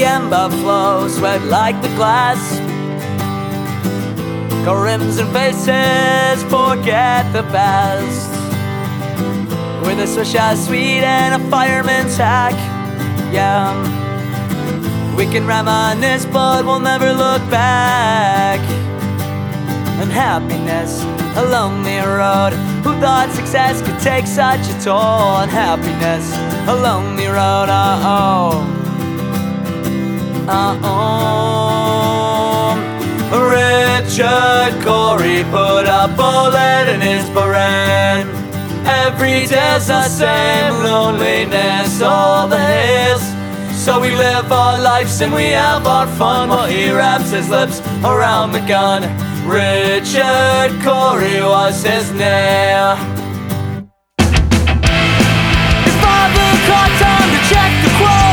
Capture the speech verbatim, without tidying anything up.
the ember flows red like the glass. Got rims and faces, forget the best. With a swish as sweet and a fireman's hack. Yeah, we can reminisce but we'll never look back. And happiness, a lonely road. Who thought success could take such a toll? And happiness, a lonely road. Uh-oh, uh-oh. Richard Cory put a bullet in his brain. Every day's the same, loneliness, all the hills. So we live our lives and we have our fun, while he wraps his lips around the gun. Richard Cory was his name. His father caught time to check the quote.